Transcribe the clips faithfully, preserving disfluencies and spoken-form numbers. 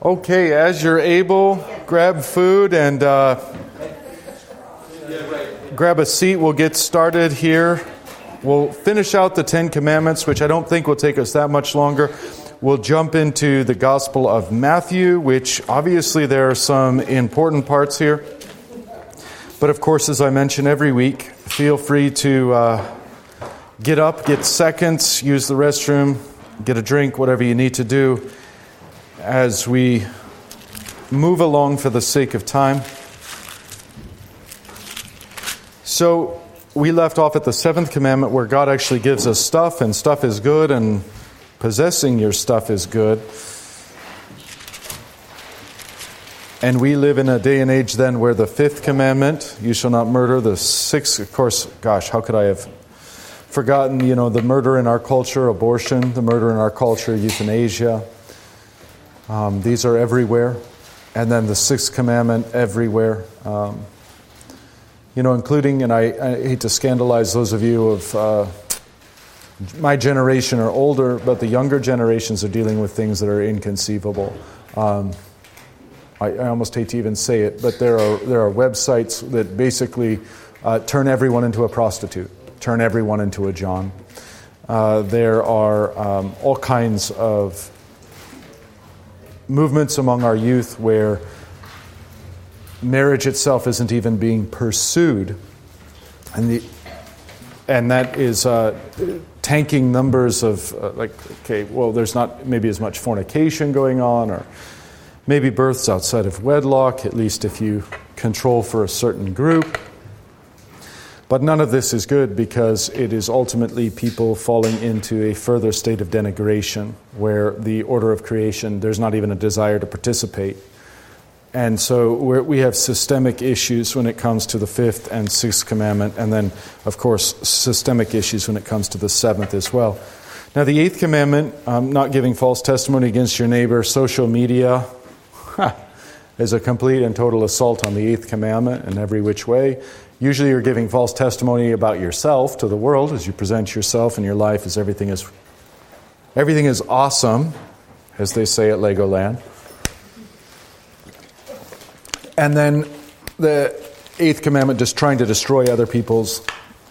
Okay, as you're able, grab food and uh, grab a seat. We'll get started here. We'll finish out the Ten Commandments, which I don't think will take us that much longer. We'll jump into the Gospel of Matthew, which obviously there are some important parts here. But of course, as I mention every week, feel free to uh, get up, get seconds, use the restroom, get a drink, whatever you need to do as we move along for the sake of time. So we left off at the seventh commandment where God actually gives us stuff, and stuff is good, and possessing your stuff is good. And we live in a day and age then where the fifth commandment, you shall not murder, the sixth, of course, gosh, how could I have forgotten, you know, the murder in our culture, abortion, the murder in our culture, euthanasia. Um, these are everywhere. And then the sixth commandment, everywhere. Um, you know, including, and I, I hate to scandalize those of you of uh, my generation or older, but the younger generations are dealing with things that are inconceivable. Um, I, I almost hate to even say it, but there are there are websites that basically uh, turn everyone into a prostitute, turn everyone into a John. Uh, there are um, all kinds of movements among our youth where marriage itself isn't even being pursued, and the and that is uh, tanking numbers of uh, like okay, well, there's not maybe as much fornication going on, or maybe births outside of wedlock, at least if you control for a certain group. But none of this is good because it is ultimately people falling into a further state of denigration where the order of creation, there's not even a desire to participate. And so we're, we have systemic issues when it comes to the fifth and sixth commandment, and then, of course, systemic issues when it comes to the seventh as well. Now, the eighth commandment, um, not giving false testimony against your neighbor, social media, ha, is a complete and total assault on the eighth commandment in every which way. Usually you're giving false testimony about yourself to the world as you present yourself and your life as everything is everything is awesome, as they say at Legoland. And then the eighth commandment, just trying to destroy other people's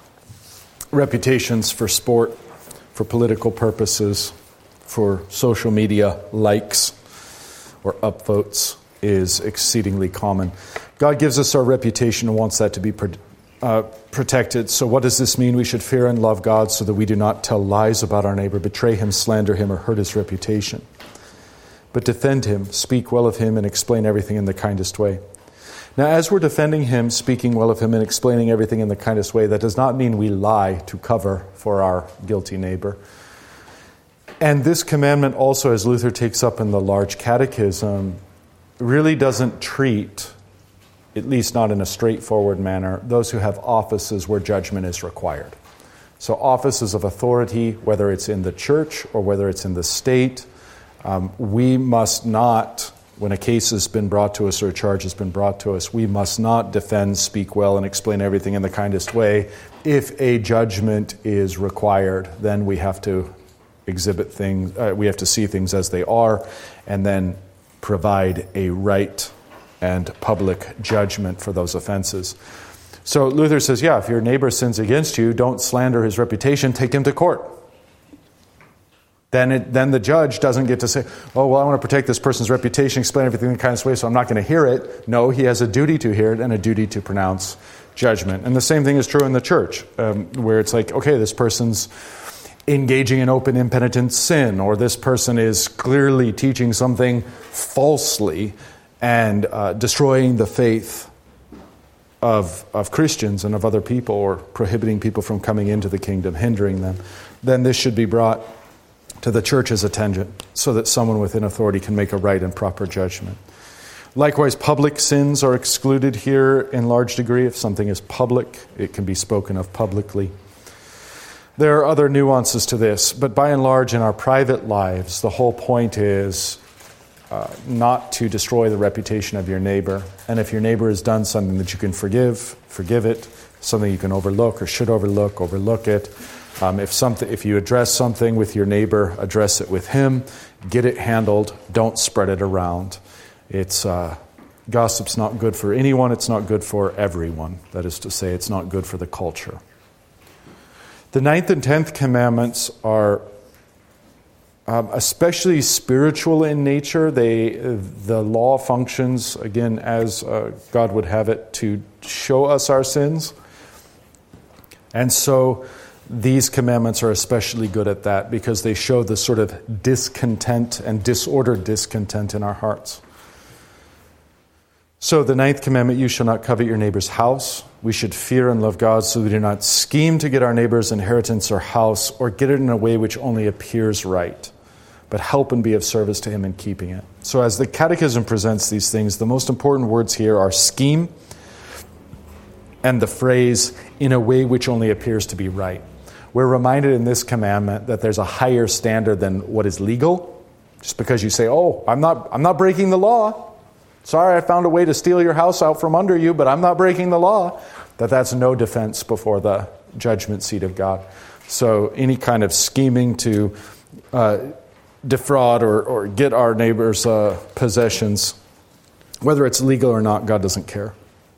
reputations for sport, for political purposes, for social media likes or upvotes, is exceedingly common. God gives us our reputation and wants that to be uh, protected. So what does this mean? We should fear and love God so that we do not tell lies about our neighbor, betray him, slander him, or hurt his reputation. But defend him, speak well of him, and explain everything in the kindest way. Now, as we're defending him, speaking well of him, and explaining everything in the kindest way, that does not mean we lie to cover for our guilty neighbor. And this commandment also, as Luther takes up in the Large Catechism, really doesn't treat, at least not in a straightforward manner, those who have offices where judgment is required. So offices of authority, whether it's in the church or whether it's in the state, um, we must not, when a case has been brought to us or a charge has been brought to us, we must not defend, speak well, and explain everything in the kindest way. If a judgment is required, then we have to exhibit things, uh, we have to see things as they are, and then provide a right and public judgment for those offenses. So Luther says, yeah, if your neighbor sins against you, don't slander his reputation, take him to court. Then it, then the judge doesn't get to say, oh, well, I want to protect this person's reputation, explain everything in the kindest way, so I'm not going to hear it. No, he has a duty to hear it and a duty to pronounce judgment. And the same thing is true in the church, um, where it's like, okay, this person's engaging in open impenitent sin, or this person is clearly teaching something falsely and uh, destroying the faith of of Christians and of other people, or prohibiting people from coming into the kingdom, hindering them, then this should be brought to the church's attention so that someone within authority can make a right and proper judgment. Likewise, public sins are excluded here in large degree. If something is public, it can be spoken of publicly. There are other nuances to this, but by and large in our private lives, the whole point is uh, not to destroy the reputation of your neighbor. And if your neighbor has done something that you can forgive, forgive it. Something you can overlook or should overlook, overlook it. Um, if something, if you address something with your neighbor, address it with him. Get it handled. Don't spread it around. It's uh, gossip's not good for anyone. It's not good for everyone. That is to say, it's not good for the culture. The ninth and tenth commandments are um, especially spiritual in nature. They, the law functions, again, as uh, God would have it, to show us our sins. And so these commandments are especially good at that because they show the sort of discontent and disordered discontent in our hearts. So the ninth commandment, you shall not covet your neighbor's house. We should fear and love God so we do not scheme to get our neighbor's inheritance or house or get it in a way which only appears right, but help and be of service to him in keeping it. So as the Catechism presents these things, the most important words here are scheme and the phrase, in a way which only appears to be right. We're reminded in this commandment that there's a higher standard than what is legal. Just because you say, oh, I'm not, I'm not breaking the law. Sorry, I found a way to steal your house out from under you, but I'm not breaking the law. That that's no defense before the judgment seat of God. So any kind of scheming to uh, defraud or, or get our neighbor's uh, possessions, whether it's legal or not, God doesn't care.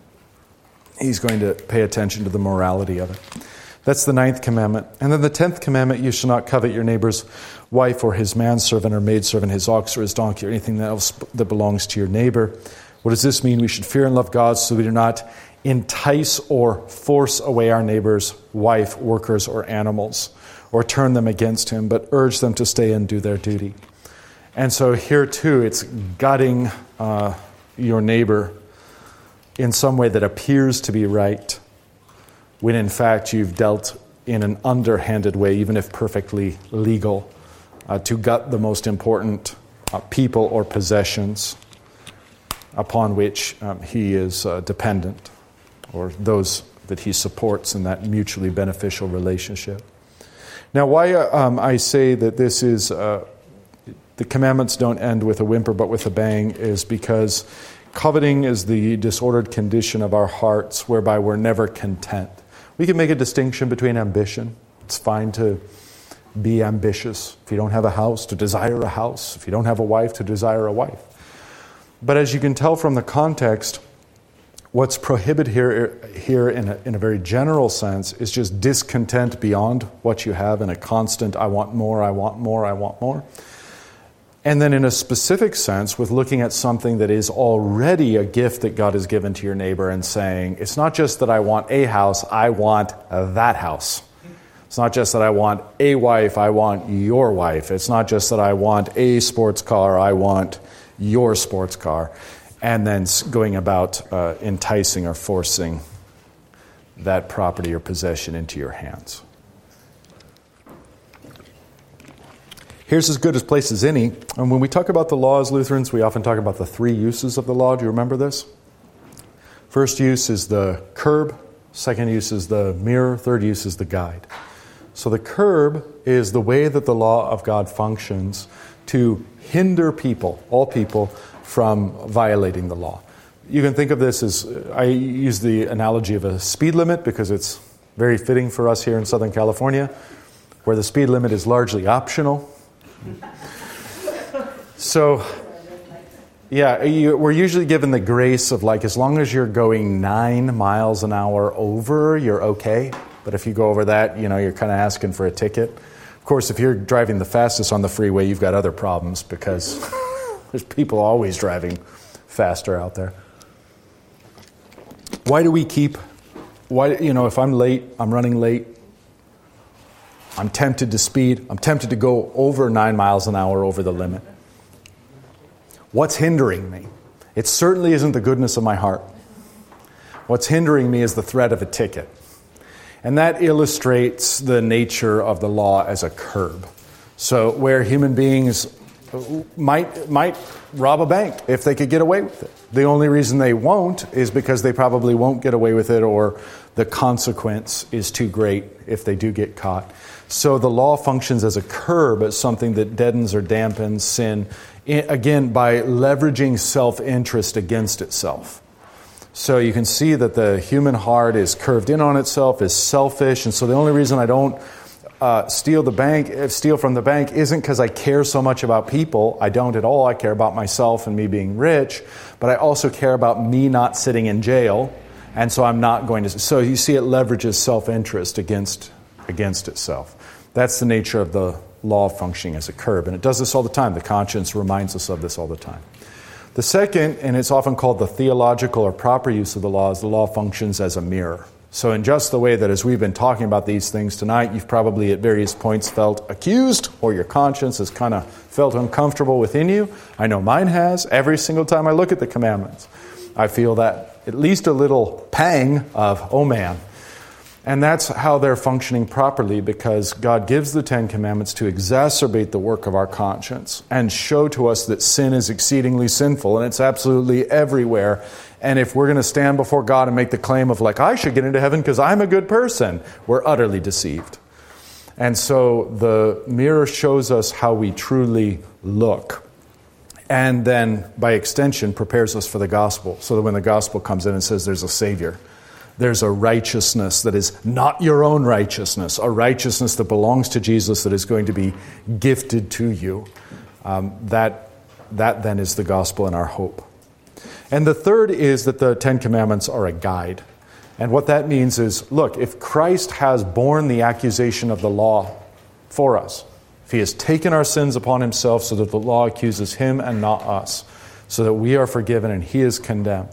He's going to pay attention to the morality of it. That's the ninth commandment. And then the tenth commandment, you shall not covet your neighbor's wife or his manservant or maidservant, his ox or his donkey or anything else that belongs to your neighbor. What does this mean? We should fear and love God so we do not entice or force away our neighbor's wife, workers, or animals, or turn them against him, but urge them to stay and do their duty. And so here too, it's gutting uh, your neighbor in some way that appears to be right, when in fact you've dealt in an underhanded way, even if perfectly legal, uh, to gut the most important uh, people or possessions upon which um, he is uh, dependent, or those that he supports in that mutually beneficial relationship. Now, why uh, um, I say that this is, uh, the commandments don't end with a whimper but with a bang, is because coveting is the disordered condition of our hearts whereby we're never content. We can make a distinction between ambition. It's fine to be ambitious. If you don't have a house, to desire a house. If you don't have a wife, to desire a wife. But as you can tell from the context, what's prohibited here, here in, a, in a very general sense is just discontent beyond what you have in a constant, I want more, I want more, I want more. And then in a specific sense, with looking at something that is already a gift that God has given to your neighbor and saying, it's not just that I want a house, I want that house. It's not just that I want a wife, I want your wife. It's not just that I want a sports car, I want your sports car. And then going about uh, enticing or forcing that property or possession into your hands. Here's as good a place as any. And when we talk about the law as Lutherans, we often talk about the three uses of the law. Do you remember this? First use is the curb. Second use is the mirror. Third use is the guide. So the curb is the way that the law of God functions to hinder people, all people, from violating the law. You can think of this as, I use the analogy of a speed limit because it's very fitting for us here in Southern California, where the speed limit is largely optional. So, yeah, you, we're usually given the grace of like, as long as you're going nine miles an hour over, you're okay. But if you go over that, you know, you're kind of asking for a ticket. Of course, if you're driving the fastest on the freeway, you've got other problems because there's people always driving faster out there. Why do we keep, why, you know, if I'm late, I'm running late, I'm tempted to speed. I'm tempted to go over nine miles an hour over the limit. What's hindering me? It certainly isn't the goodness of my heart. What's hindering me is the threat of a ticket. And that illustrates the nature of the law as a curb. So where human beings might might rob a bank if they could get away with it. The only reason they won't is because they probably won't get away with it, or the consequence is too great if they do get caught. So the law functions as a curb, as something that deadens or dampens sin, again, by leveraging self-interest against itself. So you can see that the human heart is curved in on itself, is selfish, and so the only reason I don't uh, steal the bank, steal from the bank isn't because I care so much about people. I don't at all. I care about myself and me being rich, but I also care about me not sitting in jail, and so I'm not going to. So you see, it leverages self-interest against against itself. That's the nature of the law functioning as a curb, and it does this all the time. The conscience reminds us of this all the time. The second, and it's often called the theological or proper use of the law, is the law functions as a mirror. So in just the way that as we've been talking about these things tonight, you've probably at various points felt accused, or your conscience has kind of felt uncomfortable within you. I know mine has. Every single time I look at the commandments, I feel that at least a little pang of, oh man. And that's how they're functioning properly, because God gives the Ten Commandments to exacerbate the work of our conscience and show to us that sin is exceedingly sinful and it's absolutely everywhere. And if we're going to stand before God and make the claim of, like, I should get into heaven because I'm a good person, we're utterly deceived. And so the mirror shows us how we truly look. And then, by extension, prepares us for the gospel. So that when the gospel comes in and says there's a Savior, there's a righteousness that is not your own righteousness, a righteousness that belongs to Jesus that is going to be gifted to you. Um, that, that then is the gospel and our hope. And the third is that the Ten Commandments are a guide. And what that means is, look, if Christ has borne the accusation of the law for us, if he has taken our sins upon himself so that the law accuses him and not us, so that we are forgiven and he is condemned,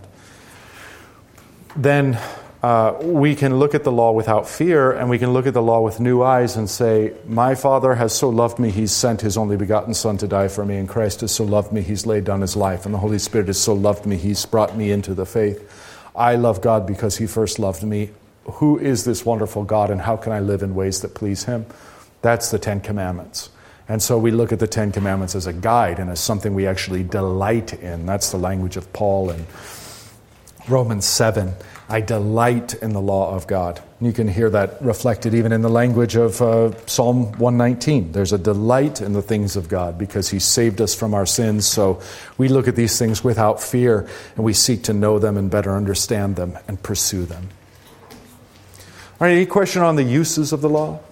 then uh, we can look at the law without fear, and we can look at the law with new eyes and say, my Father has so loved me, he's sent his only begotten Son to die for me, and Christ has so loved me, he's laid down his life, and the Holy Spirit has so loved me, he's brought me into the faith. I love God because he first loved me. Who is this wonderful God, and how can I live in ways that please him? That's the Ten Commandments. And so we look at the Ten Commandments as a guide and as something we actually delight in. That's the language of Paul in Romans seven. I delight in the law of God. And you can hear that reflected even in the language of uh, Psalm one nineteen. There's a delight in the things of God because he saved us from our sins. So we look at these things without fear, and we seek to know them and better understand them and pursue them. All right, any question on the uses of the law?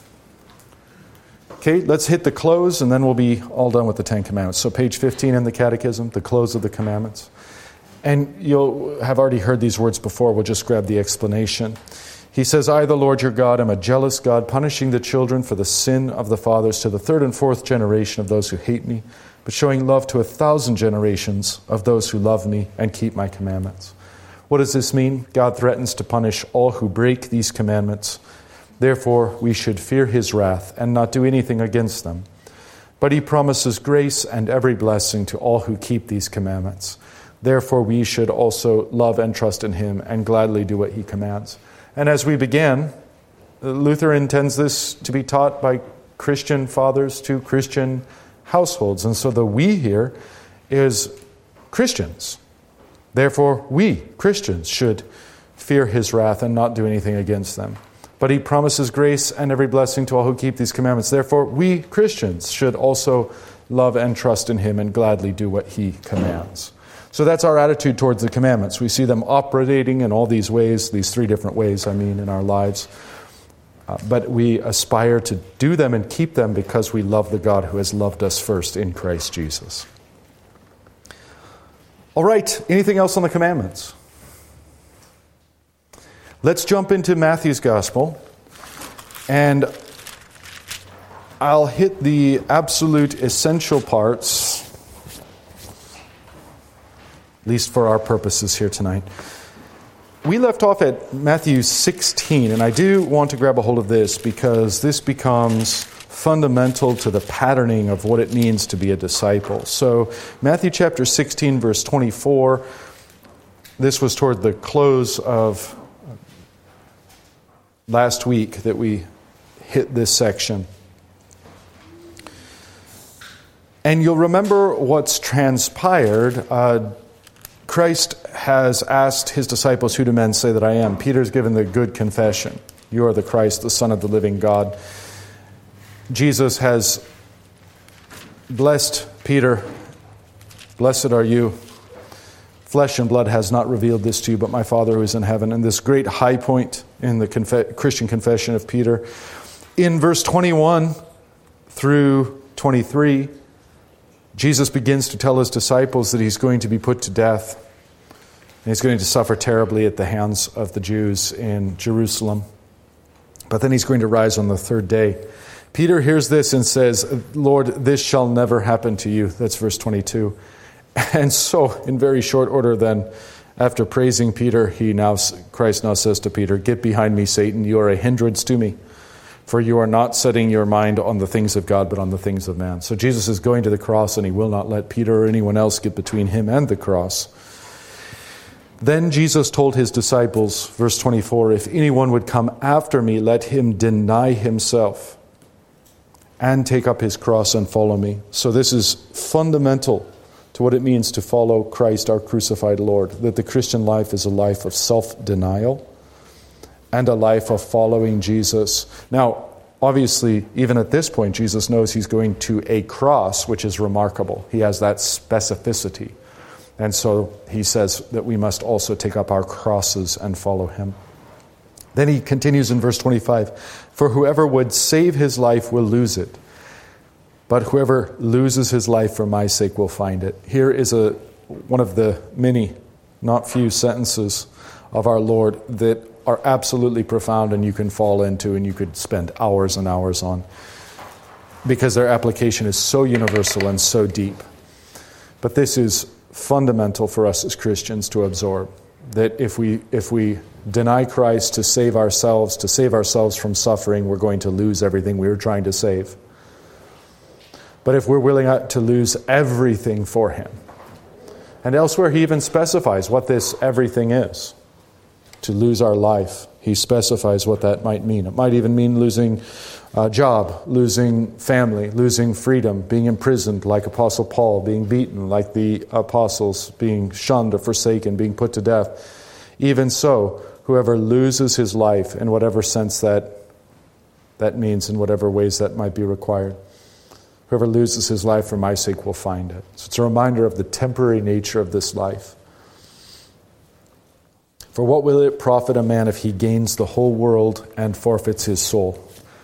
Okay, let's hit the close, and then we'll be all done with the Ten Commandments. So page fifteen in the Catechism, the close of the commandments. And you'll have already heard these words before. We'll just grab the explanation. He says, I, the Lord your God, am a jealous God, punishing the children for the sin of the fathers to the third and fourth generation of those who hate me, but showing love to a thousand generations of those who love me and keep my commandments. What does this mean? God threatens to punish all who break these commandments. Therefore, we should fear his wrath and not do anything against them. But he promises grace and every blessing to all who keep these commandments. Therefore, we should also love and trust in him and gladly do what he commands. And as we began, Luther intends this to be taught by Christian fathers to Christian households. And so the we here is Christians. Therefore, we, Christians, should fear his wrath and not do anything against them. But he promises grace and every blessing to all who keep these commandments. Therefore, we, Christians, should also love and trust in him and gladly do what he commands. So that's our attitude towards the commandments. We see them operating in all these ways, these three different ways, I mean, in our lives. Uh, but we aspire to do them and keep them because we love the God who has loved us first in Christ Jesus. All right, anything else on the commandments? Let's jump into Matthew's Gospel, and I'll hit the absolute essential parts, at least for our purposes here tonight. We left off at Matthew sixteen, and I do want to grab a hold of this because this becomes fundamental to the patterning of what it means to be a disciple. So Matthew chapter sixteen, verse twenty-four, this was toward the close of last week that we hit this section. And you'll remember what's transpired. Uh, Christ has asked his disciples, who do men say that I am? Peter's given the good confession. You are the Christ, the Son of the living God. Jesus has blessed Peter. Blessed are you. Flesh and blood has not revealed this to you, but my Father who is in heaven. And this great high point in the conf- Christian confession of Peter In verse twenty-one through twenty-three, Jesus begins to tell his disciples that he's going to be put to death. And he's going to suffer terribly at the hands of the Jews in Jerusalem. But then he's going to rise on the third day. Peter hears this and says, Lord, this shall never happen to you. That's verse twenty-two. And so, in very short order then, after praising Peter, he now Christ now says to Peter, get behind me, Satan, you are a hindrance to me. For you are not setting your mind on the things of God, but on the things of man. So Jesus is going to the cross, and he will not let Peter or anyone else get between him and the cross. Then Jesus told his disciples, verse twenty-four, if anyone would come after me, let him deny himself and take up his cross and follow me. So this is fundamental to what it means to follow Christ, our crucified Lord, that the Christian life is a life of self-denial and a life of following Jesus. Now, obviously, even at this point, Jesus knows he's going to a cross, which is remarkable. He has that specificity. And so he says that we must also take up our crosses and follow him. Then he continues in verse twenty-five, for whoever would save his life will lose it, but whoever loses his life for my sake will find it. Here is a one of the many, not few sentences of our Lord that are absolutely profound and you can fall into and you could spend hours and hours on, because their application is so universal and so deep. But this is fundamental for us as Christians to absorb, that if we if we deny Christ to save ourselves, to save ourselves from suffering, we're going to lose everything we were trying to save. But if we're willing to lose everything for him, and elsewhere he even specifies what this everything is, to lose our life. He specifies what that might mean. It might even mean losing a job, losing family, losing freedom, being imprisoned like Apostle Paul, being beaten like the apostles, being shunned or forsaken, being put to death. Even so, whoever loses his life, in whatever sense that that means, in whatever ways that might be required, whoever loses his life for my sake will find it. So it's a reminder of the temporary nature of this life. For what will it profit a man if he gains the whole world and forfeits his soul?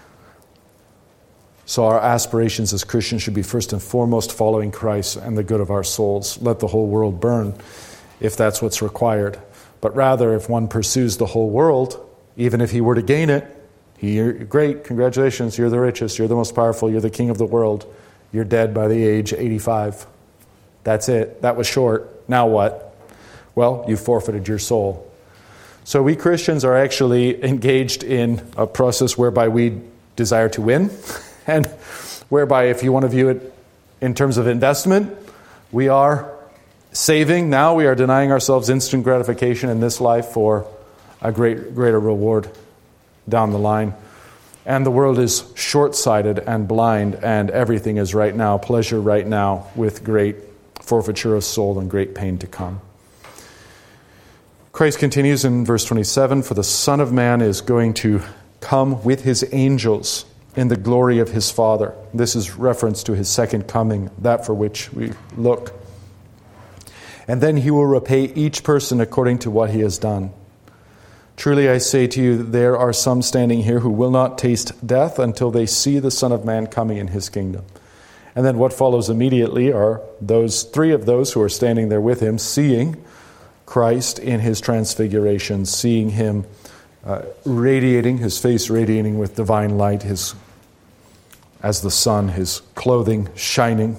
So our aspirations as Christians should be first and foremost following Christ and the good of our souls. Let the whole world burn if that's what's required. But rather, if one pursues the whole world, even if he were to gain it, he, great, congratulations, you're the richest, you're the most powerful, you're the king of the world. You're dead by the age eighty-five. That's it. That was short. Now what? Well, you forfeited your soul. So we Christians are actually engaged in a process whereby we desire to win, and whereby, if you want to view it in terms of investment, we are saving. Now we are denying ourselves instant gratification in this life for a great, greater reward down the line. And the world is short-sighted and blind, and everything is right now, pleasure right now, with great forfeiture of soul and great pain to come. Christ continues in verse twenty-seven, for the Son of Man is going to come with his angels in the glory of his Father. This is reference to his second coming, that for which we look. And then he will repay each person according to what he has done. Truly I say to you, there are some standing here who will not taste death until they see the Son of Man coming in his kingdom. And then what follows immediately are those three of those who are standing there with him, seeing Christ in his transfiguration, seeing him uh, radiating, his face radiating with divine light, his as the sun, his clothing shining.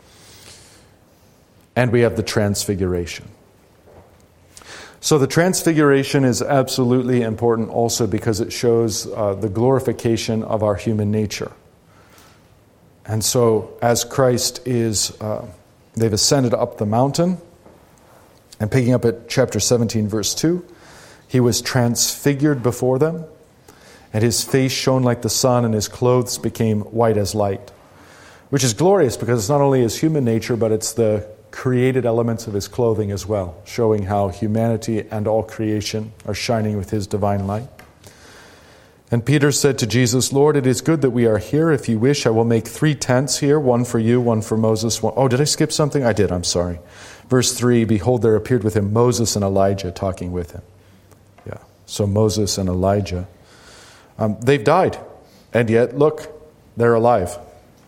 And we have the transfiguration. So the transfiguration is absolutely important also because it shows uh, the glorification of our human nature. And so as Christ is, uh, they've ascended up the mountain, and picking up at chapter seventeen, verse two, he was transfigured before them, and his face shone like the sun, and his clothes became white as light. Which is glorious because it's not only his human nature, but it's the created elements of his clothing as well, showing how humanity and all creation are shining with his divine light. And Peter said to Jesus, Lord, it is good that we are here. If you wish, I will make three tents here, one for you, one for Moses. One... Oh, did I skip something? I did, I'm sorry. Verse three, behold, there appeared with him Moses and Elijah talking with him. Yeah, so Moses and Elijah. Um, they've died. And yet, look, they're alive.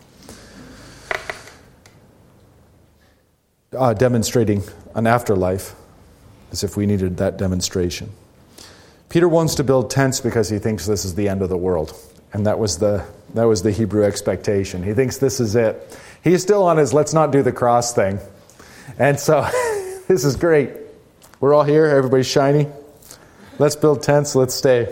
Uh, demonstrating an afterlife, as if we needed that demonstration. Peter wants to build tents because he thinks this is the end of the world. And that was the that was the Hebrew expectation. He thinks this is it. He's still on his let's not do the cross thing. And so, this is great. We're all here, everybody's shiny. Let's build tents, let's stay.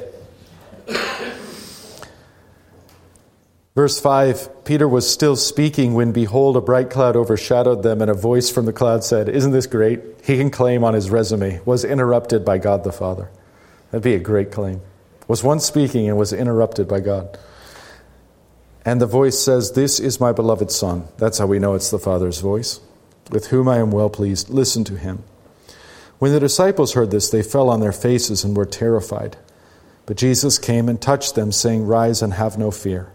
Verse five, Peter was still speaking when, behold, a bright cloud overshadowed them, and a voice from the cloud said, "Isn't this great?" He can claim on his resume, was interrupted by God the Father. That'd be a great claim. Was once speaking and was interrupted by God. And the voice says, "This is my beloved Son." That's how we know it's the Father's voice. "With whom I am well pleased. Listen to him." When the disciples heard this, they fell on their faces and were terrified. But Jesus came and touched them, saying, "Rise and have no fear."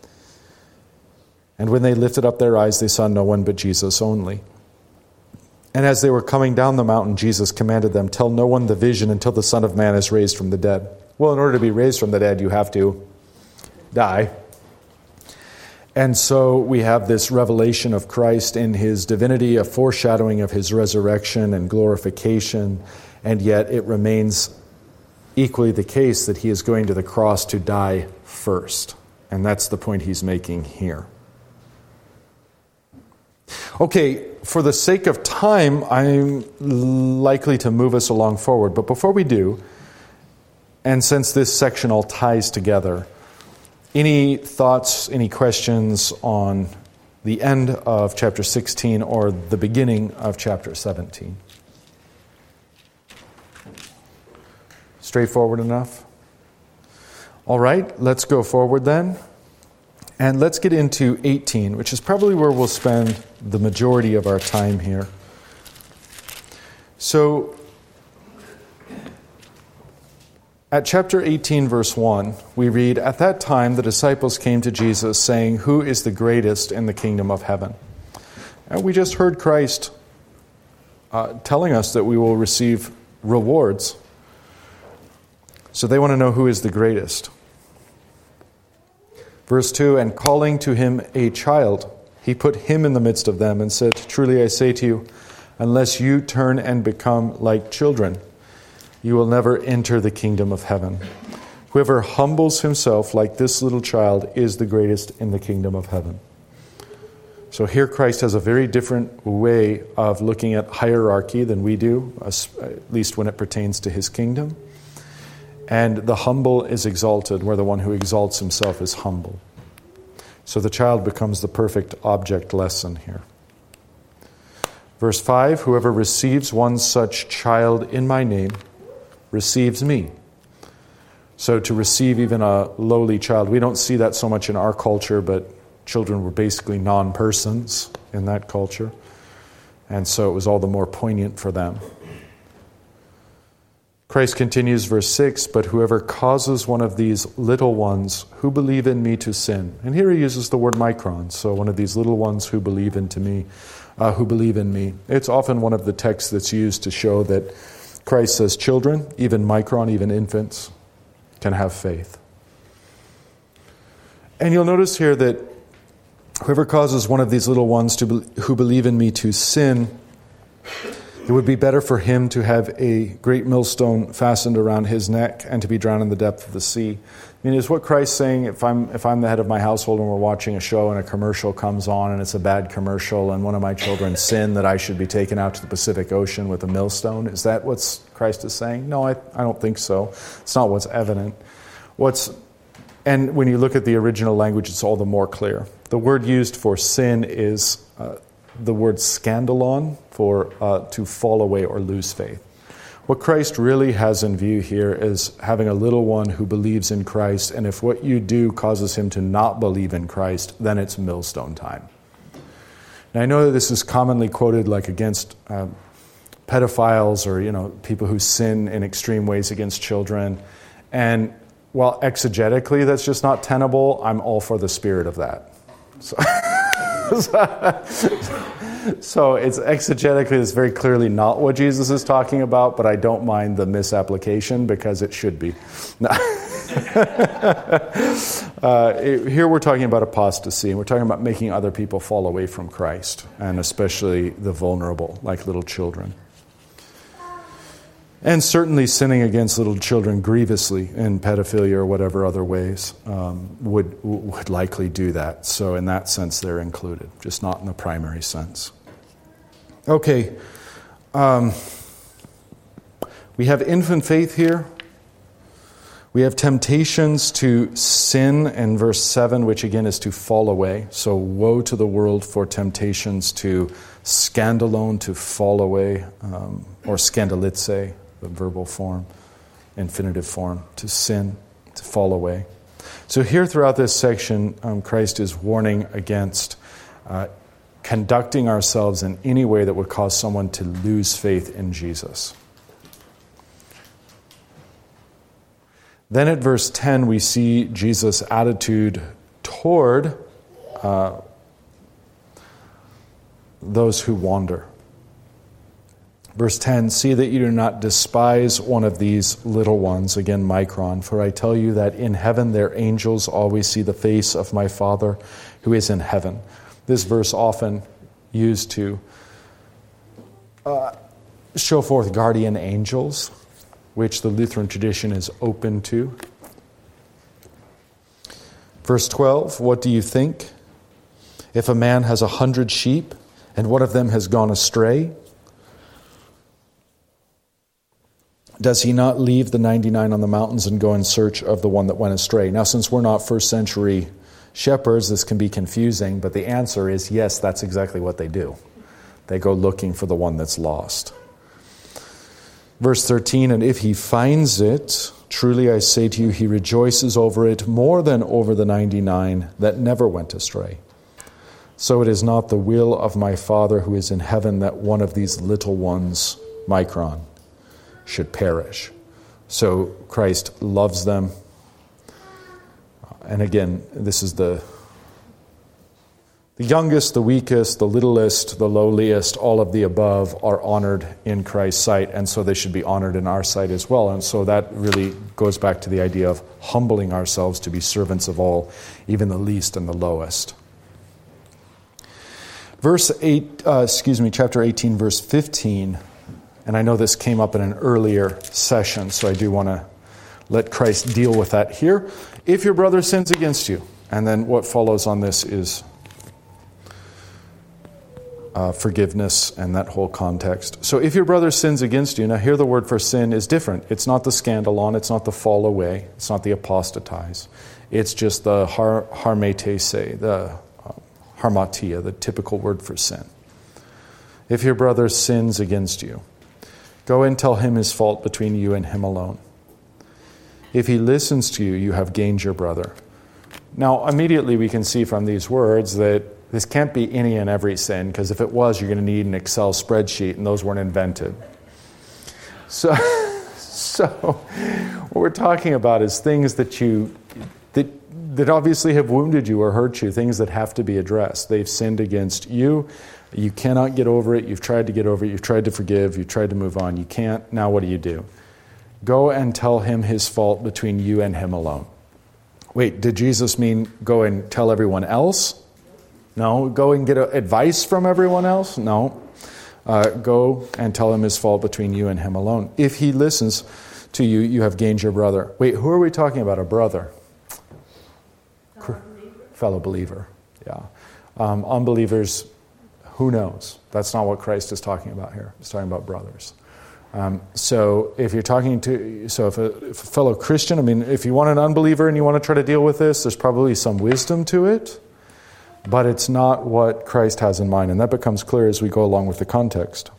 And when they lifted up their eyes, they saw no one but Jesus only. And as they were coming down the mountain, Jesus commanded them, "Tell no one the vision until the Son of Man is raised from the dead." Well, in order to be raised from the dead, you have to die. And so we have this revelation of Christ in his divinity, a foreshadowing of his resurrection and glorification, and yet it remains equally the case that he is going to the cross to die first. And that's the point he's making here. Okay, for the sake of time, I'm likely to move us along forward. But before we do, and since this section all ties together, any thoughts, any questions on the end of chapter sixteen or the beginning of chapter seventeen? Straightforward enough? All right, let's go forward then. And let's get into eighteen, which is probably where we'll spend the majority of our time here. So, at chapter eighteen, verse one, we read, "At that time the disciples came to Jesus, saying, 'Who is the greatest in the kingdom of heaven?'" And we just heard Christ uh, telling us that we will receive rewards. So they want to know who is the greatest. Verse two, "And calling to him a child, he put him in the midst of them and said, 'Truly I say to you, unless you turn and become like children, you will never enter the kingdom of heaven. Whoever humbles himself like this little child is the greatest in the kingdom of heaven.'" So here Christ has a very different way of looking at hierarchy than we do, at least when it pertains to his kingdom. And the humble is exalted, where the one who exalts himself is humble. So the child becomes the perfect object lesson here. Verse five, "Whoever receives one such child in my name receives me." So to receive even a lowly child, we don't see that so much in our culture, but children were basically non-persons in that culture. And so it was all the more poignant for them. Christ continues, verse six, "But whoever causes one of these little ones who believe in me to sin," and here he uses the word micron, so one of these little ones who believe into me, uh, who believe in me. It's often one of the texts that's used to show that Christ says children, even micron, even infants, can have faith. And you'll notice here that whoever causes one of these little ones to be, who believe in me to sin, it would be better for him to have a great millstone fastened around his neck and to be drowned in the depth of the sea. I mean, is what Christ saying, if I'm if I'm the head of my household and we're watching a show and a commercial comes on and it's a bad commercial and one of my children sin, that I should be taken out to the Pacific Ocean with a millstone? Is that what Christ is saying? No, I, I don't think so. It's not what's evident. What's And when you look at the original language, it's all the more clear. The word used for sin is Uh, the word scandalon, for uh, to fall away or lose faith. What Christ really has in view here is having a little one who believes in Christ, and if what you do causes him to not believe in Christ, then it's millstone time. Now, I know that this is commonly quoted like against uh, pedophiles or, you know, people who sin in extreme ways against children, and while exegetically that's just not tenable, I'm all for the spirit of that. So So it's exegetically, it's very clearly not what Jesus is talking about, but I don't mind the misapplication because it should be. No. uh, it, here we're talking about apostasy, and we're talking about making other people fall away from Christ, and especially the vulnerable, like little children. And certainly sinning against little children grievously in pedophilia or whatever other ways um, would would likely do that. So in that sense, they're included, just not in the primary sense. Okay. Um, we have infant faith here. We have temptations to sin in verse seven, which again is to fall away. So woe to the world for temptations to scandalone, to fall away, um, or scandalize, the verbal form, infinitive form, to sin, to fall away. So here throughout this section, um, Christ is warning against uh, conducting ourselves in any way that would cause someone to lose faith in Jesus. Then at verse ten, we see Jesus' attitude toward uh, those who wander. Verse ten, see that you do not despise one of these little ones, again, micron, for I tell you that in heaven their angels always see the face of my Father who is in heaven. This verse often used to uh, show forth guardian angels, which the Lutheran tradition is open to. Verse twelve, what do you think? If a man has a hundred sheep, and one of them has gone astray, does he not leave the ninety-nine on the mountains and go in search of the one that went astray? Now, since we're not first century shepherds, this can be confusing, but the answer is yes, that's exactly what they do. They go looking for the one that's lost. Verse thirteen, and if he finds it, truly I say to you, he rejoices over it more than over the ninety-nine that never went astray. So it is not the will of my Father who is in heaven that one of these little ones, micron, should perish. So Christ loves them. And again, this is the the youngest, the weakest, the littlest, the lowliest, all of the above are honored in Christ's sight, and so they should be honored in our sight as well. And so that really goes back to the idea of humbling ourselves to be servants of all, even the least and the lowest. Verse eight, uh, excuse me, chapter eighteen, verse fifteen. And I know this came up in an earlier session, so I do want to let Christ deal with that here. If your brother sins against you, and then what follows on this is uh, forgiveness and that whole context. So if your brother sins against you, now here the word for sin is different. It's not the scandalon, it's not the fall away, it's not the apostatize. It's just the har- harmetese, the uh, harmatia, the typical word for sin. If your brother sins against you, go and tell him his fault between you and him alone. If he listens to you, you have gained your brother. Now, immediately we can see from these words that this can't be any and every sin, because if it was, you're going to need an Excel spreadsheet, and those weren't invented. So, so what we're talking about is things that you that that obviously have wounded you or hurt you, things that have to be addressed. They've sinned against you. You cannot get over it. You've tried to get over it. You've tried to forgive. You've tried to move on. You can't. Now what do you do? Go and tell him his fault between you and him alone. Wait, did Jesus mean go and tell everyone else? No. Go and get advice from everyone else? No. Uh, go and tell him his fault between you and him alone. If he listens to you, you have gained your brother. Wait, who are we talking about? A brother? Fellow believer. Fellow believer, yeah. Um, unbelievers, who knows? That's not what Christ is talking about here. He's talking about brothers. Um, so if you're talking to, so if a, if a fellow Christian, I mean, if you want an unbeliever and you want to try to deal with this, there's probably some wisdom to it, but it's not what Christ has in mind, and that becomes clear as we go along with the context.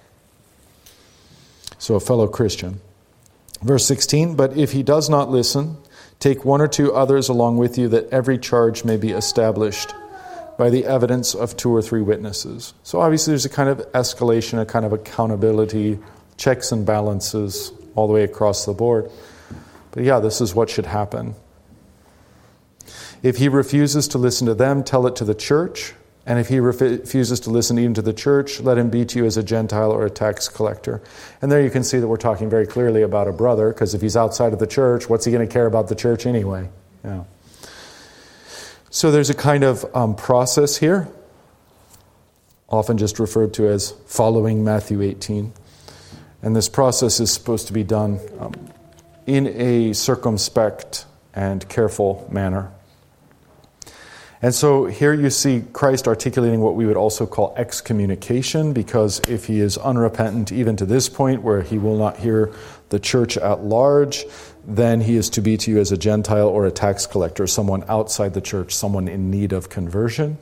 So a fellow Christian. Verse sixteen, but if he does not listen, take one or two others along with you, that every charge may be established by the evidence of two or three witnesses. So obviously there's a kind of escalation, a kind of accountability, checks and balances all the way across the board. But yeah, this is what should happen. If he refuses to listen to them, tell it to the church. And if he refuses to listen even to the church, let him be to you as a Gentile or a tax collector. And there you can see that we're talking very clearly about a brother, because if he's outside of the church, what's he going to care about the church anyway? Yeah. So there's a kind of um, process here, often just referred to as following Matthew eighteen. And this process is supposed to be done um, in a circumspect and careful manner. And so here you see Christ articulating what we would also call excommunication, because if he is unrepentant even to this point where he will not hear the church at large, then he is to be to you as a Gentile or a tax collector, someone outside the church, someone in need of conversion.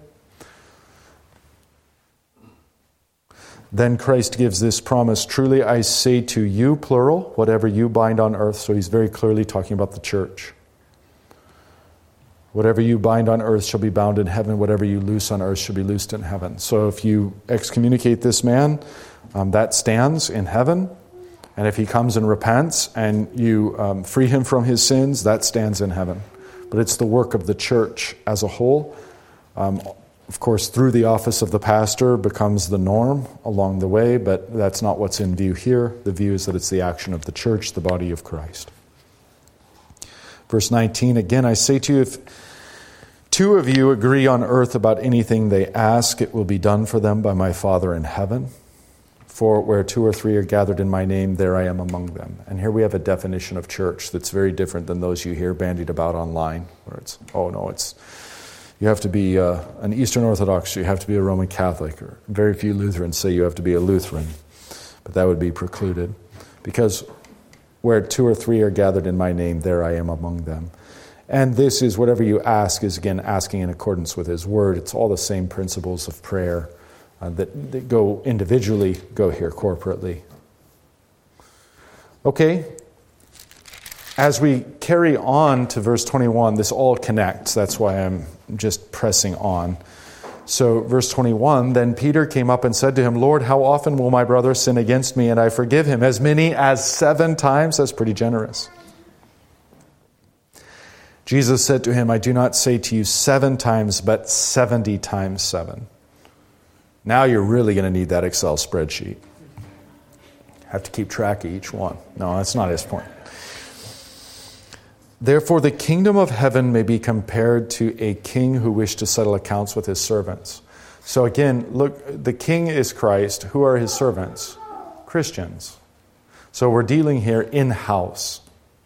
Then Christ gives this promise, truly I say to you, plural, whatever you bind on earth. So he's very clearly talking about the church. Whatever you bind on earth shall be bound in heaven. Whatever you loose on earth shall be loosed in heaven. So if you excommunicate this man, um, that stands in heaven. And if he comes and repents and you um, free him from his sins, that stands in heaven. But it's the work of the church as a whole. Um, of course, through the office of the pastor becomes the norm along the way, but that's not what's in view here. The view is that it's the action of the church, the body of Christ. Verse nineteen, again, I say to you, if two of you agree on earth about anything they ask, it will be done for them by my Father in heaven. For where two or three are gathered in my name, there I am among them. And here we have a definition of church that's very different than those you hear bandied about online, where it's, oh no, it's you have to be uh, an Eastern Orthodox, you have to be a Roman Catholic, or very few Lutherans say you have to be a Lutheran. But that would be precluded. Because where two or three are gathered in my name, there I am among them. And this is, whatever you ask is, again, asking in accordance with his word. It's all the same principles of prayer uh, that, that go individually, go here corporately. Okay, as we carry on to verse twenty-one, this all connects. That's why I'm just pressing on. So verse twenty-one, then Peter came up and said to him, Lord, how often will my brother sin against me and I forgive him? As many as seven times? That's pretty generous. Jesus said to him, I do not say to you seven times, but seventy times seven. Now you're really going to need that Excel spreadsheet. Have to keep track of each one. No, that's not his point. Therefore, the kingdom of heaven may be compared to a king who wished to settle accounts with his servants. So again, look, the king is Christ. Who are his servants? Christians. So we're dealing here in-house.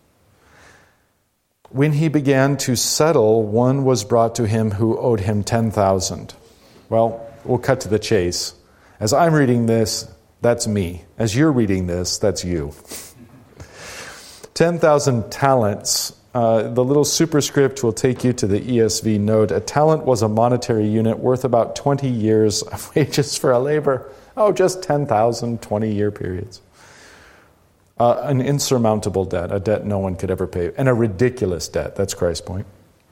When he began to settle, one was brought to him who owed him ten thousand. Well, we'll cut to the chase. As I'm reading this, that's me. As you're reading this, that's you. ten thousand talents. Uh, the little superscript will take you to the E S V note. A talent was a monetary unit worth about twenty years of wages for a labor. Oh, just ten thousand twenty-year periods. Uh, an insurmountable debt, a debt no one could ever pay, and a ridiculous debt. That's Christ's point.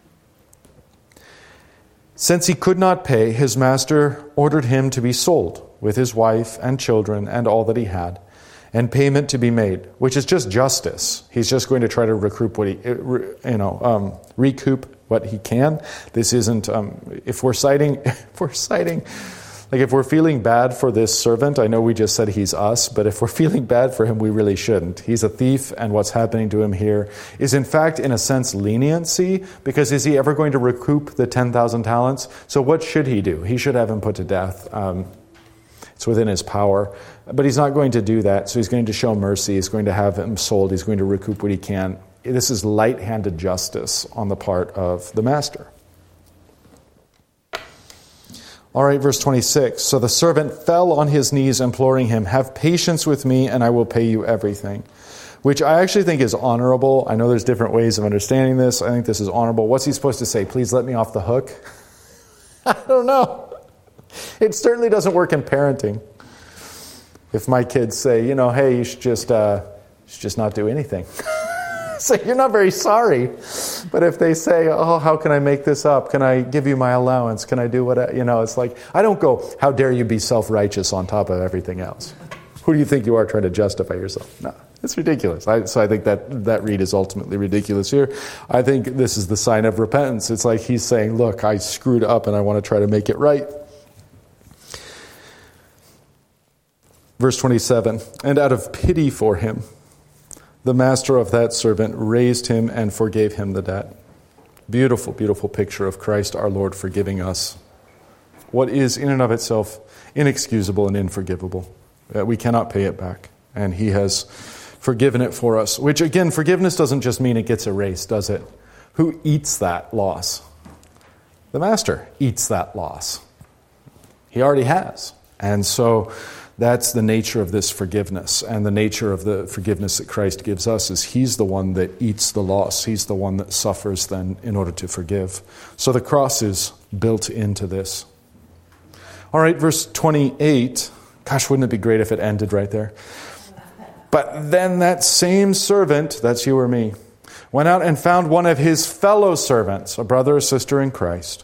Since he could not pay, his master ordered him to be sold with his wife and children and all that he had, and payment to be made, which is just justice. He's just going to try to recoup what he, you know, um, recoup what he can. This isn't. Um, if we're citing, if we're citing, like if we're feeling bad for this servant, I know we just said he's us, but if we're feeling bad for him, we really shouldn't. He's a thief, and what's happening to him here is, in fact, in a sense, leniency. Because is he ever going to recoup the ten thousand talents? So what should he do? He should have him put to death. Um, It's within his power. But he's not going to do that. So he's going to show mercy. He's going to have him sold. He's going to recoup what he can. This is light-handed justice on the part of the master. All right, verse twenty-six. So the servant fell on his knees, imploring him, have patience with me, and I will pay you everything. Which I actually think is honorable. I know there's different ways of understanding this. I think this is honorable. What's he supposed to say? Please let me off the hook? I don't know. It certainly doesn't work in parenting. If my kids say, you know, hey, you should just, uh, you should just not do anything. So you're not very sorry. But if they say, oh, how can I make this up? Can I give you my allowance? Can I do what, I, you know, it's like, I don't go, how dare you be self-righteous on top of everything else? Who do you think you are trying to justify yourself? No, it's ridiculous. I, so I think that that read is ultimately ridiculous here. I think this is the sign of repentance. It's like he's saying, look, I screwed up and I want to try to make it right. Verse twenty-seven, and out of pity for him, the master of that servant raised him and forgave him the debt. Beautiful, beautiful picture of Christ our Lord forgiving us what is in and of itself inexcusable and unforgivable. We cannot pay it back. And he has forgiven it for us. Which, again, forgiveness doesn't just mean it gets erased, does it? Who eats that loss? The master eats that loss. He already has. And so that's the nature of this forgiveness. And the nature of the forgiveness that Christ gives us is he's the one that eats the loss. He's the one that suffers then in order to forgive. So the cross is built into this. All right, verse twenty-eight. Gosh, wouldn't it be great if it ended right there? But then that same servant, that's you or me, went out and found one of his fellow servants, a brother or sister in Christ.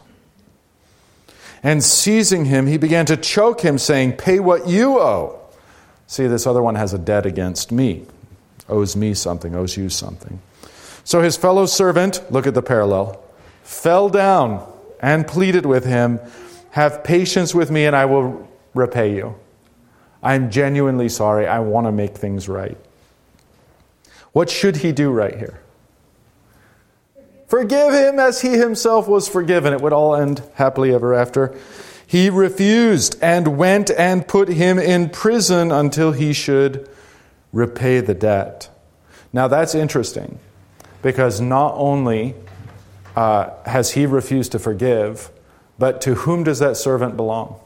And seizing him, he began to choke him, saying, "Pay what you owe." See, this other one has a debt against me. Owes me something, owes you something. So his fellow servant, look at the parallel, fell down and pleaded with him, "Have patience with me and I will repay you. I'm genuinely sorry. I want to make things right." What should he do right here? Forgive him as he himself was forgiven. It would all end happily ever after. He refused and went and put him in prison until he should repay the debt. Now that's interesting, because not only uh, has he refused to forgive, but to whom does that servant belong?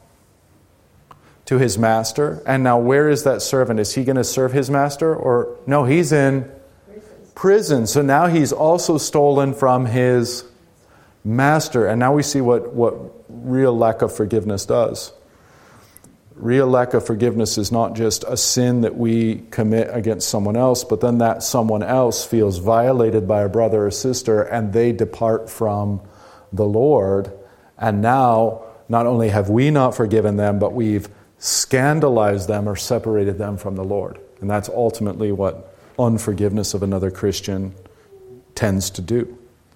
To his master. And now where is that servant? Is he going to serve his master? Or no, he's in prison. So now he's also stolen from his master. And now we see what, what real lack of forgiveness does. Real lack of forgiveness is not just a sin that we commit against someone else, but then that someone else feels violated by a brother or sister and they depart from the Lord. And now, not only have we not forgiven them, but we've scandalized them or separated them from the Lord. And that's ultimately what unforgiveness of another Christian tends to do.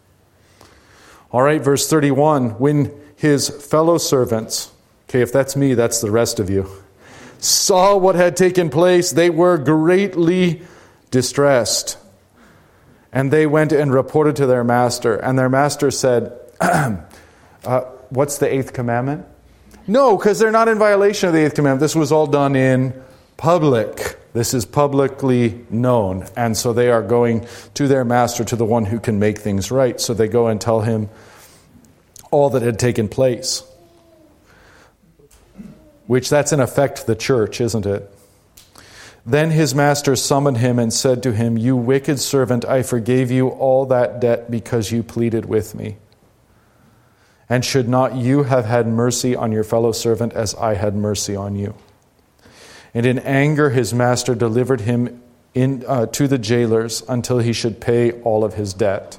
All right, verse thirty-one. When his fellow servants, okay, if that's me, that's the rest of you, saw what had taken place, they were greatly distressed. And they went and reported to their master. And their master said, uh, what's the eighth commandment? No, because they're not in violation of the eighth commandment. This was all done in public. This is publicly known. And so they are going to their master, to the one who can make things right. So they go and tell him all that had taken place. Which that's in effect the church, isn't it? Then his master summoned him and said to him, "You wicked servant, I forgave you all that debt because you pleaded with me. And should not you have had mercy on your fellow servant as I had mercy on you?" And in anger his master delivered him in, uh, to the jailers until he should pay all of his debt.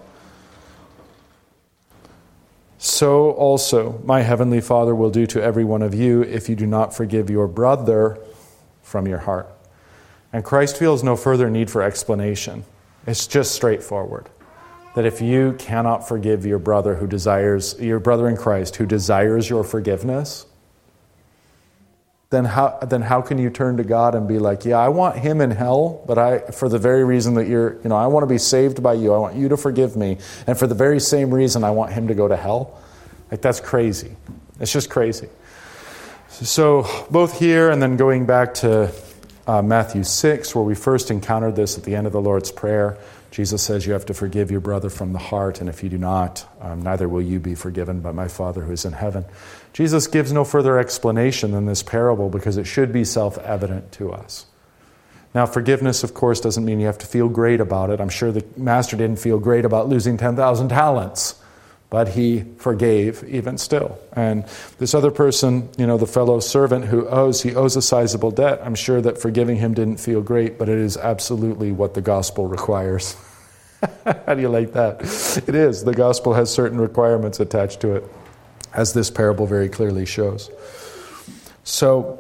So also my heavenly Father will do to every one of you if you do not forgive your brother from your heart. And Christ feels no further need for explanation. It's just straightforward. That if you cannot forgive your brother who desires, your brother in Christ who desires your forgiveness, then how then how can you turn to God and be like, yeah, I want him in hell, but I for the very reason that you're, you know, I want to be saved by you. I want you to forgive me. And for the very same reason I want him to go to hell. Like, that's crazy. It's just crazy. So both here and then going back to uh, Matthew six, where we first encountered this at the end of the Lord's Prayer, Jesus says you have to forgive your brother from the heart, and if you do not, um, neither will you be forgiven by my Father who is in heaven. Jesus gives no further explanation than this parable because it should be self-evident to us. Now, forgiveness, of course, doesn't mean you have to feel great about it. I'm sure the master didn't feel great about losing ten thousand talents, but he forgave even still. And this other person, you know, the fellow servant who owes, he owes a sizable debt. I'm sure that forgiving him didn't feel great, but it is absolutely what the gospel requires. How do you like that? It is. The gospel has certain requirements attached to it, as this parable very clearly shows. So,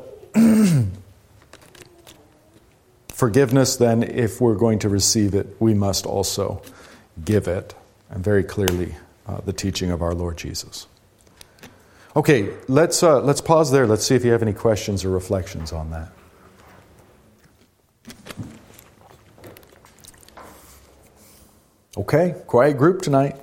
forgiveness then, if we're going to receive it, we must also give it. And very clearly, uh, the teaching of our Lord Jesus. Okay, let's uh, let's pause there. Let's see if you have any questions or reflections on that. Okay, quiet group tonight.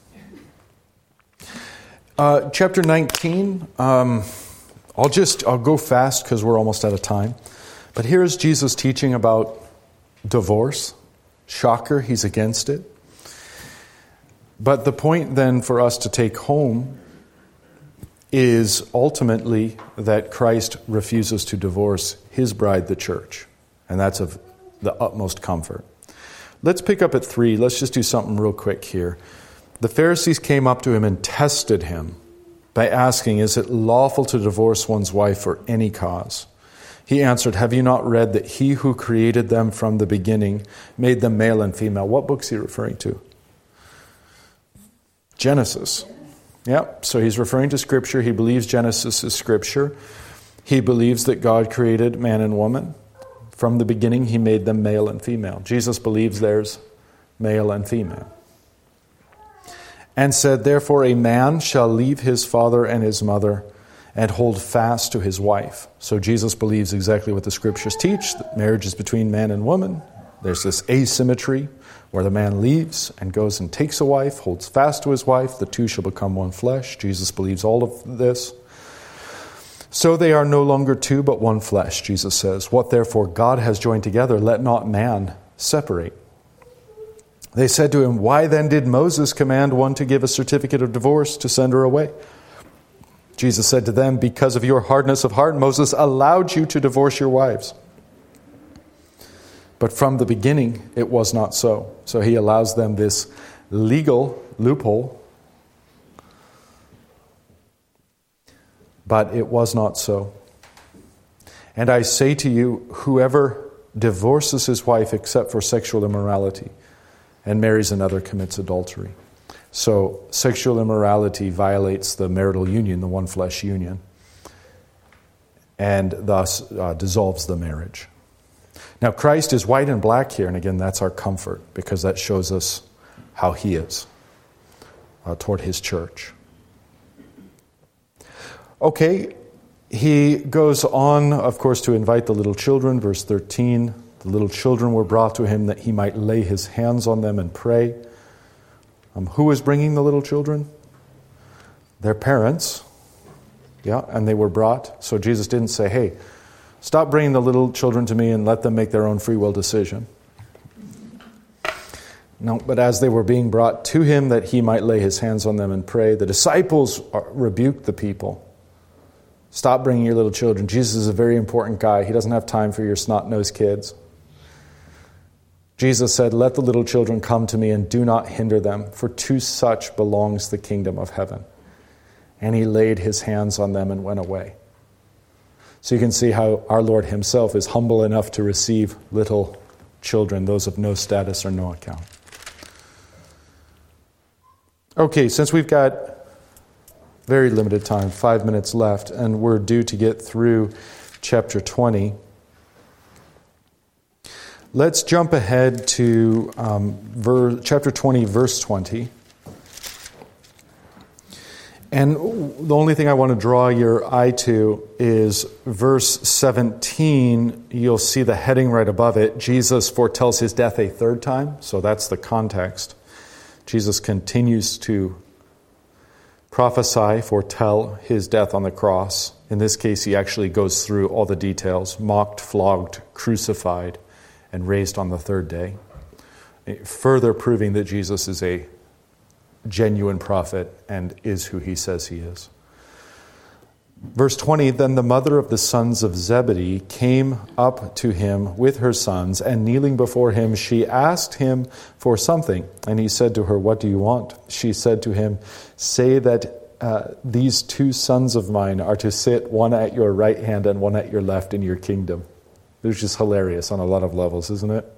Uh, chapter nineteen, um, I'll just, I'll go fast because we're almost out of time. But here's Jesus teaching about divorce. Shocker, he's against it. But the point then for us to take home is ultimately that Christ refuses to divorce his bride, the church. And that's of the utmost comfort. Let's pick up at three. Let's just do something real quick here. The Pharisees came up to him and tested him by asking, is it lawful to divorce one's wife for any cause? He answered, have you not read that he who created them from the beginning made them male and female? What book's he referring to? Genesis. Yep, so he's referring to Scripture. He believes Genesis is Scripture. He believes that God created man and woman. From the beginning, he made them male and female. Jesus believes there's male and female. And said, therefore, a man shall leave his father and his mother and hold fast to his wife. So Jesus believes exactly what the Scriptures teach, that marriage is between man and woman. There's this asymmetry where the man leaves and goes and takes a wife, holds fast to his wife. The two shall become one flesh. Jesus believes all of this. So they are no longer two, but one flesh, Jesus says. What therefore God has joined together, let not man separate. They said to him, why then did Moses command one to give a certificate of divorce to send her away? Jesus said to them, because of your hardness of heart, Moses allowed you to divorce your wives. But from the beginning, it was not so. So he allows them this legal loophole. But it was not so. And I say to you, whoever divorces his wife except for sexual immorality and marries another commits adultery. So sexual immorality violates the marital union, the one flesh union, and thus uh, dissolves the marriage. Now Christ is white and black here, and again that's our comfort because that shows us how he is uh, toward his church. Okay, he goes on, of course, to invite the little children. Verse thirteen, the little children were brought to him that he might lay his hands on them and pray. Um, who was bringing the little children? Their parents. Yeah, and they were brought. So Jesus didn't say, hey, stop bringing the little children to me and let them make their own free will decision. No, but as they were being brought to him that he might lay his hands on them and pray, the disciples rebuked the people. Stop bringing your little children. Jesus is a very important guy. He doesn't have time for your snot-nosed kids. Jesus said, let the little children come to me and do not hinder them, for to such belongs the kingdom of heaven. And he laid his hands on them and went away. So you can see how our Lord himself is humble enough to receive little children, those of no status or no account. Okay, since we've got very limited time, five minutes left, and we're due to get through chapter twenty. Let's jump ahead to um, ver- chapter twenty, verse twenty. And the only thing I want to draw your eye to is verse seventeen. You'll see the heading right above it. Jesus foretells his death a third time. So that's the context. Jesus continues to prophesy, foretell his death on the cross. In this case, he actually goes through all the details. Mocked, flogged, crucified, and raised on the third day. Further proving that Jesus is a genuine prophet and is who he says he is. Verse twenty, then the mother of the sons of Zebedee came up to him with her sons, and kneeling before him, she asked him for something. And he said to her, what do you want? She said to him, say that uh, these two sons of mine are to sit one at your right hand and one at your left in your kingdom. It's just hilarious on a lot of levels, isn't it?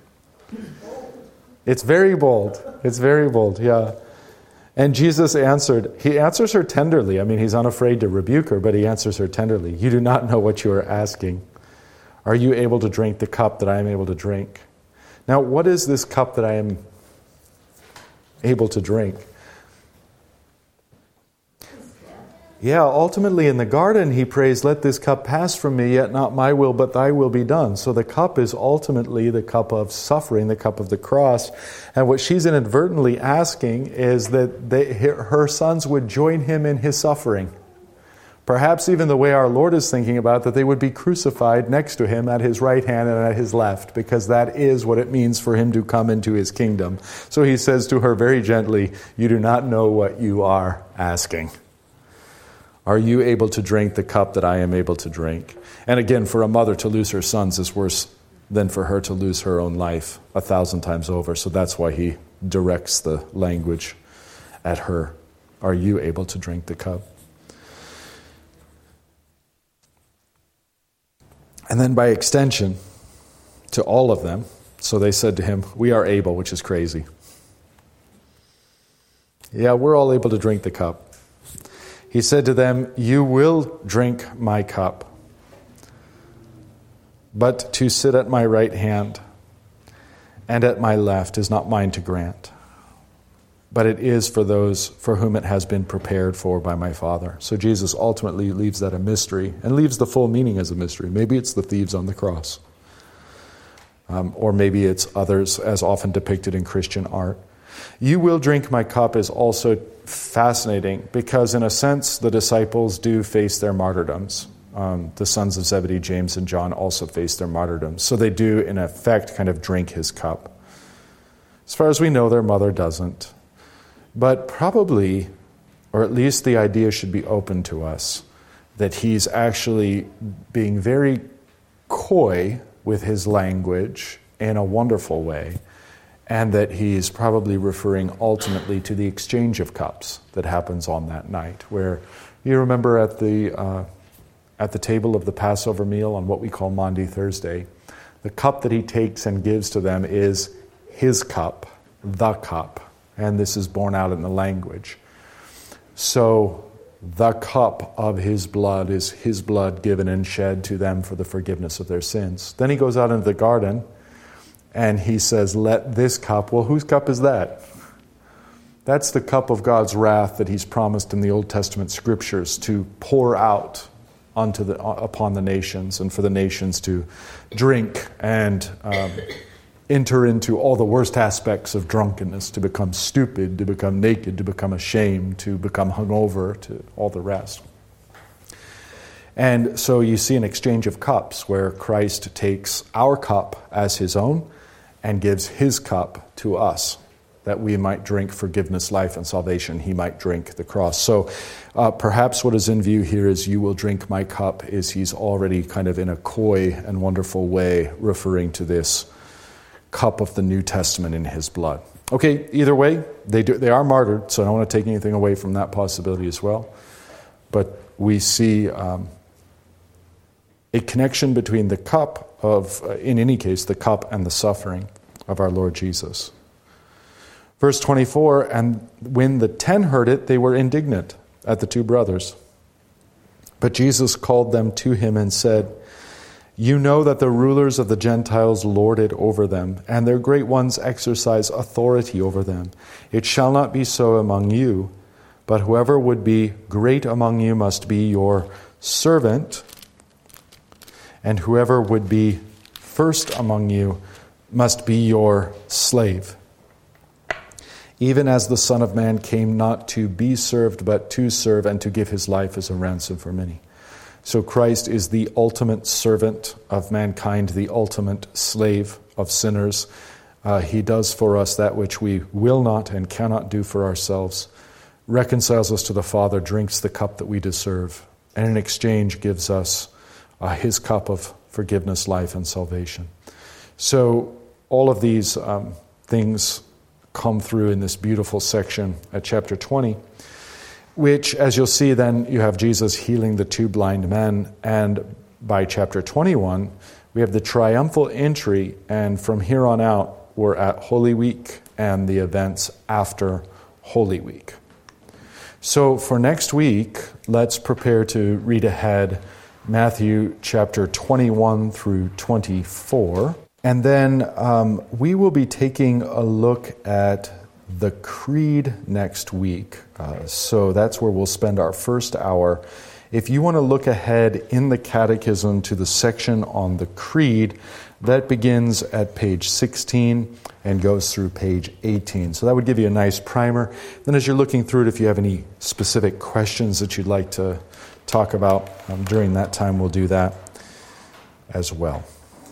It's very bold. It's very bold, yeah. And Jesus answered, he answers her tenderly. I mean, he's unafraid to rebuke her, but he answers her tenderly. You do not know what you are asking. Are you able to drink the cup that I am able to drink? Now, what is this cup that I am able to drink? Yeah, ultimately in the garden he prays, let this cup pass from me, yet not my will but thy will be done. So the cup is ultimately the cup of suffering, the cup of the cross. And what she's inadvertently asking is that they, her sons would join him in his suffering. Perhaps even the way our Lord is thinking about, that they would be crucified next to him at his right hand and at his left, because that is what it means for him to come into his kingdom. So he says to her very gently, you do not know what you are asking. Are you able to drink the cup that I am able to drink? And again, for a mother to lose her sons is worse than for her to lose her own life a thousand times over. So that's why he directs the language at her. Are you able to drink the cup? And then by extension, to all of them, so they said to him, we are able, which is crazy. Yeah, we're all able to drink the cup. He said to them, you will drink my cup, but to sit at my right hand and at my left is not mine to grant, but it is for those for whom it has been prepared for by my Father. So Jesus ultimately leaves that a mystery and leaves the full meaning as a mystery. Maybe it's the thieves on the cross, um, or maybe it's others as often depicted in Christian art. You will drink my cup is also fascinating because in a sense the disciples do face their martyrdoms. Um, the sons of Zebedee, James and John, also face their martyrdoms. So they do in effect kind of drink his cup. As far as we know, their mother doesn't. But probably, or at least the idea should be open to us, that he's actually being very coy with his language in a wonderful way, and that he's probably referring ultimately to the exchange of cups that happens on that night, where you remember at the uh, at the table of the Passover meal on what we call Maundy Thursday, the cup that he takes and gives to them is his cup, the cup, and this is borne out in the language. So the cup of his blood is his blood given and shed to them for the forgiveness of their sins. Then he goes out into the garden and he says, let this cup, well, whose cup is that? That's the cup of God's wrath that he's promised in the Old Testament scriptures to pour out onto the, upon the nations, and for the nations to drink and um, enter into all the worst aspects of drunkenness, to become stupid, to become naked, to become ashamed, to become hungover, to all the rest. And so you see an exchange of cups where Christ takes our cup as his own and gives his cup to us, that we might drink forgiveness, life, and salvation. He might drink the cross. So uh, perhaps what is in view here is you will drink my cup, is he's already kind of in a coy and wonderful way referring to this cup of the New Testament in his blood. Okay, either way, they do, they are martyred, so I don't want to take anything away from that possibility as well. But we see um, a connection between the cup of, uh, in any case, the cup and the suffering of our Lord Jesus. Verse twenty-four, and when the ten heard it, they were indignant at the two brothers. But Jesus called them to him and said, you know that the rulers of the Gentiles lord it over them, and their great ones exercise authority over them. It shall not be so among you, but whoever would be great among you must be your servant, and whoever would be first among you must be your slave. Even as the Son of Man came not to be served, but to serve and to give his life as a ransom for many. So Christ is the ultimate servant of mankind, the ultimate slave of sinners. Uh, he does for us that which we will not and cannot do for ourselves, reconciles us to the Father, drinks the cup that we deserve, and in exchange gives us uh, his cup of forgiveness, life, and salvation. So all of these um, things come through in this beautiful section at chapter twenty, which, as you'll see, then you have Jesus healing the two blind men, and by chapter twenty-one, we have the triumphal entry, and from here on out, we're at Holy Week and the events after Holy Week. So for next week, let's prepare to read ahead Matthew chapter twenty-one through twenty-four. And then um, we will be taking a look at the Creed next week. Uh, so that's where we'll spend our first hour. If you want to look ahead in the Catechism to the section on the Creed, that begins at page sixteen and goes through page eighteen. So that would give you a nice primer. Then as you're looking through it, if you have any specific questions that you'd like to talk about um, during that time, we'll do that as well.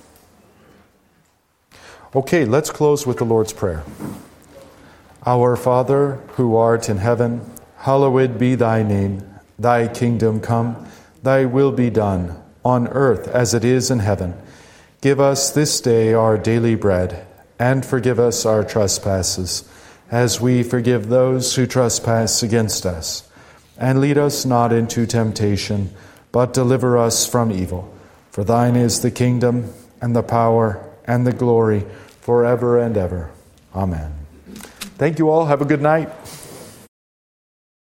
Okay, let's close with the Lord's Prayer. Our Father, who art in heaven, hallowed be thy name. Thy kingdom come, thy will be done, on earth as it is in heaven. Give us this day our daily bread, and forgive us our trespasses, as we forgive those who trespass against us. And lead us not into temptation, but deliver us from evil. For thine is the kingdom, and the power, and the glory, forever and ever. Amen. Thank you all. Have a good night.